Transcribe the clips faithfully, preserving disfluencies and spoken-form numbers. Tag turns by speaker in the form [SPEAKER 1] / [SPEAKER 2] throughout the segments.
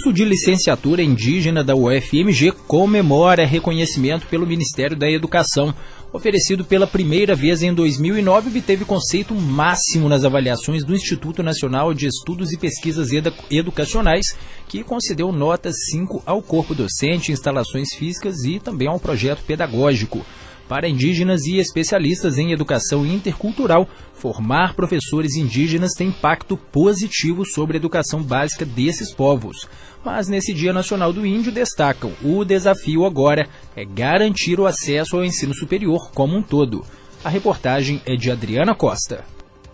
[SPEAKER 1] curso de licenciatura indígena da U F M G comemora reconhecimento pelo Ministério da Educação. Oferecido pela primeira vez em dois mil e nove, obteve conceito máximo nas avaliações do Instituto Nacional de Estudos e Pesquisas Educacionais, que concedeu nota cinco ao corpo docente, instalações físicas e também ao projeto pedagógico. Para indígenas e especialistas em educação intercultural, formar professores indígenas tem impacto positivo sobre a educação básica desses povos. Mas nesse Dia Nacional do Índio destacam: o desafio agora é garantir o acesso ao ensino superior como um todo. A reportagem é de Adriana Costa.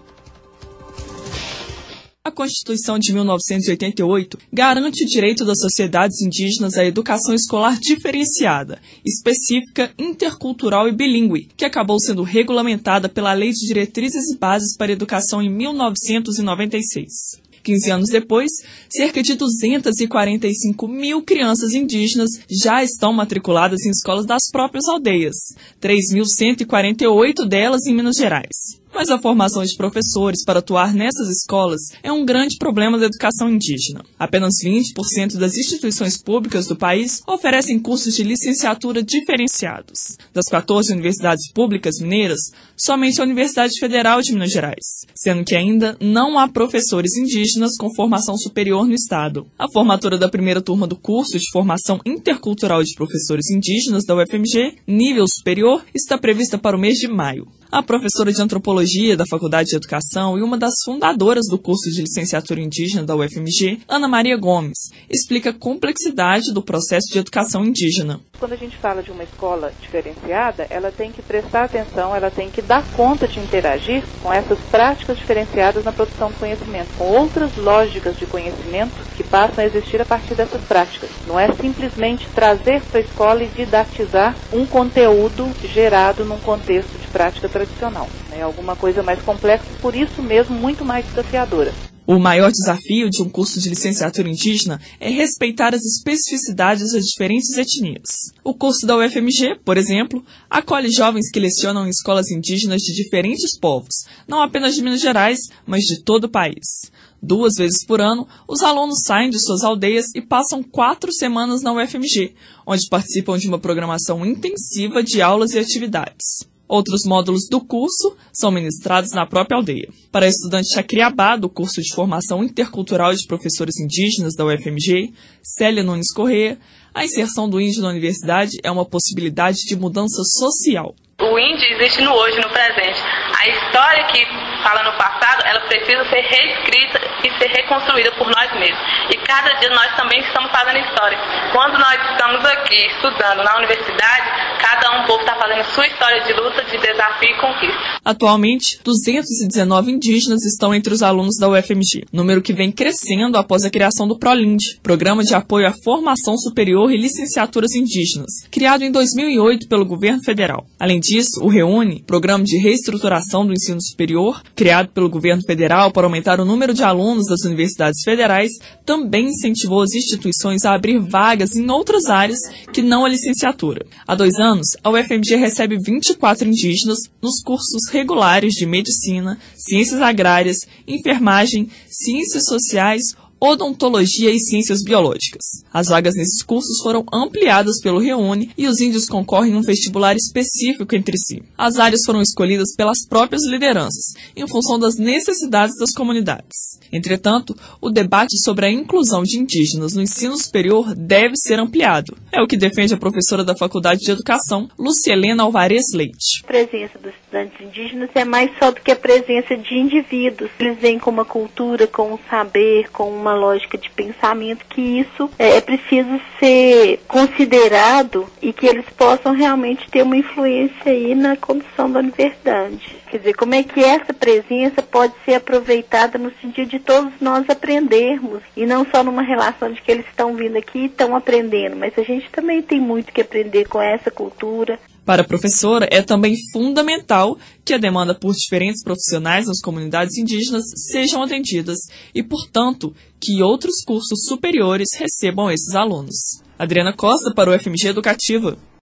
[SPEAKER 2] A Constituição de mil novecentos e oitenta e oito garante o direito das sociedades indígenas à educação escolar diferenciada, específica, intercultural e bilíngue, que acabou sendo regulamentada pela Lei de Diretrizes e Bases para a Educação em mil novecentos e noventa e seis. quinze anos depois, cerca de duzentas e quarenta e cinco mil crianças indígenas já estão matriculadas em escolas das próprias aldeias, três mil cento e quarenta e oito delas em Minas Gerais. Mas a formação de professores para atuar nessas escolas é um grande problema da educação indígena. Apenas vinte por cento das instituições públicas do país oferecem cursos de licenciatura diferenciados. Das quatorze universidades públicas mineiras, somente a Universidade Federal de Minas Gerais, sendo que ainda não há professores indígenas com formação superior no estado. A formatura da primeira turma do curso de formação intercultural de professores indígenas da U F M G, nível superior, está prevista para o mês de maio. A professora de Antropologia da Faculdade de Educação e uma das fundadoras do curso de licenciatura indígena da U F M G, Ana Maria Gomes, explica a complexidade do processo de educação indígena.
[SPEAKER 3] Quando a gente fala de uma escola diferenciada, ela tem que prestar atenção, ela tem que dar conta de interagir com essas práticas diferenciadas na produção do conhecimento, com outras lógicas de conhecimento que passam a existir a partir dessas práticas. Não é simplesmente trazer para a escola e didatizar um conteúdo gerado num contexto de prática tradicional. É alguma coisa mais complexa, por isso mesmo muito mais desafiadora.
[SPEAKER 2] O maior desafio de um curso de licenciatura indígena é respeitar as especificidades das diferentes etnias. O curso da U F M G, por exemplo, acolhe jovens que lecionam em escolas indígenas de diferentes povos, não apenas de Minas Gerais, mas de todo o país. Duas vezes por ano, os alunos saem de suas aldeias e passam quatro semanas na U F M G, onde participam de uma programação intensiva de aulas e atividades. Outros módulos do curso são ministrados na própria aldeia. Para a estudante Chacriabá, do curso de formação intercultural de professores indígenas da U F M G, Célia Nunes Corrêa, a inserção do índio na universidade é uma possibilidade de mudança social.
[SPEAKER 4] O índio existe no hoje, no presente. A história que fala no passado, ela precisa ser reescrita e ser reconstruída por nós mesmos. E cada dia nós também estamos fazendo história. Quando nós estamos aqui estudando na universidade, cada um povo está fazendo sua história de luta, de desafio e conquista.
[SPEAKER 2] Atualmente, duzentos e dezenove indígenas estão entre os alunos da U F M G, número que vem crescendo após a criação do PROLIND, Programa de Apoio à Formação Superior e Licenciaturas Indígenas, criado em dois mil e oito pelo governo federal. Além disso, o REUNE, Programa de Reestruturação do Ensino Superior, criado pelo governo federal para aumentar o número de alunos das universidades federais, também incentivou as instituições a abrir vagas em outras áreas que não a licenciatura. Há dois anos, a U F M G recebe vinte e quatro indígenas nos cursos regulares de Medicina, Ciências Agrárias, Enfermagem, Ciências Sociais, Odontologia e Ciências Biológicas. As vagas nesses cursos foram ampliadas pelo REUNE e os índios concorrem a um vestibular específico entre si. As áreas foram escolhidas pelas próprias lideranças, em função das necessidades das comunidades. Entretanto, o debate sobre a inclusão de indígenas no ensino superior deve ser ampliado. É o que defende a professora da Faculdade de Educação, Lucielena Alvarez Leite.
[SPEAKER 5] A presença dos estudantes indígenas é mais só do que a presença de indivíduos. Eles vêm com uma cultura, com um saber, com uma lógica de pensamento, que isso é preciso ser considerado e que eles possam realmente ter uma influência aí na condução da universidade. Quer dizer, como é que essa presença pode ser aproveitada no sentido de todos nós aprendermos, e não só numa relação de que eles estão vindo aqui e estão aprendendo, mas a gente também tem muito que aprender com essa cultura.
[SPEAKER 2] Para a professora, é também fundamental que a demanda por diferentes profissionais nas comunidades indígenas sejam atendidas e, portanto, que outros cursos superiores recebam esses alunos. Adriana Costa para o F M G Educativa.